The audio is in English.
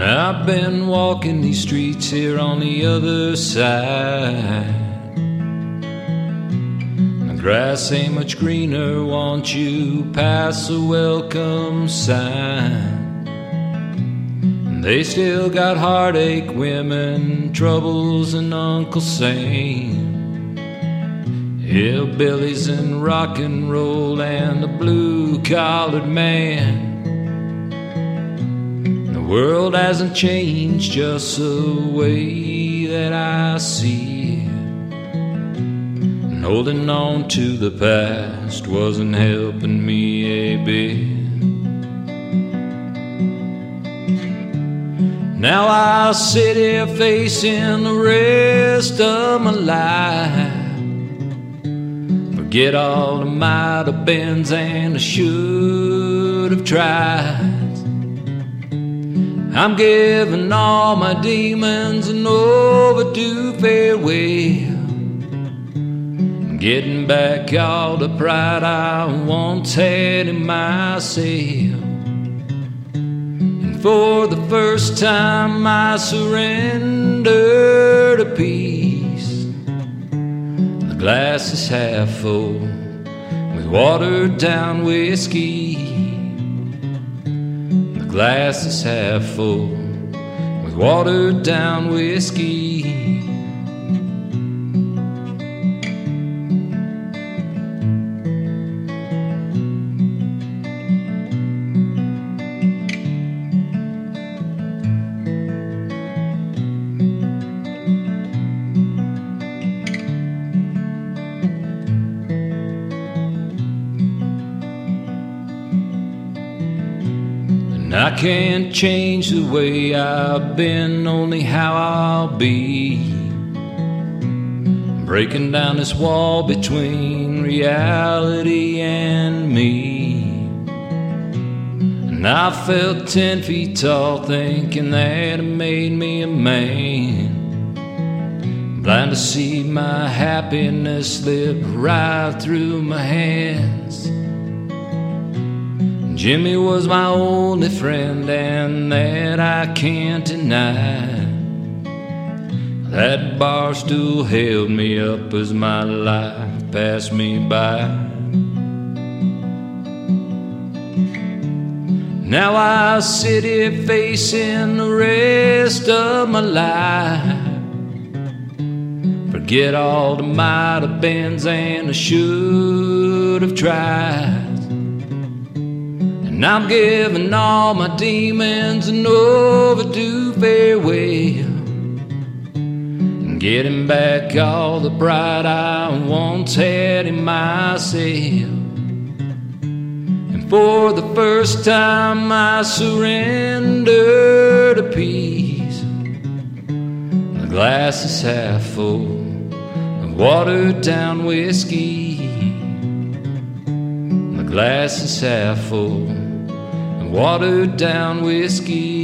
I've been walking these streets here on the other side. The grass ain't much greener once you pass a welcome sign. And they still got heartache, women, troubles, and Uncle Sam. Hillbillies and rock and roll and the blue-collared man. The world hasn't changed just the way that I see it. And holding on to the past wasn't helping me a bit. Now I'll sit here facing the rest of my life. Forget all the might have beens and I should have tried. I'm giving all my demons an overdue farewell. I'm getting back all the pride I once had in myself. And for the first time I surrender to peace. The glass is half full with watered down whiskey. The glass is half full with watered down whiskey. I can't change the way I've been, only how I'll be. Breaking down this wall between reality and me. And I felt 10 feet tall, thinking that it made me a man. Blind to see my happiness slip right through my hands. Jimmy was my only friend, and that I can't deny. That bar stool held me up as my life passed me by. Now I sit here facing the rest of my life. Forget all the might have beens and I should have tried. And I'm giving all my demons an overdue farewell. And getting back all the pride I once had in myself. And for the first time I surrender to peace. The glass is half full of watered down whiskey. The glass is half full watered down whiskey.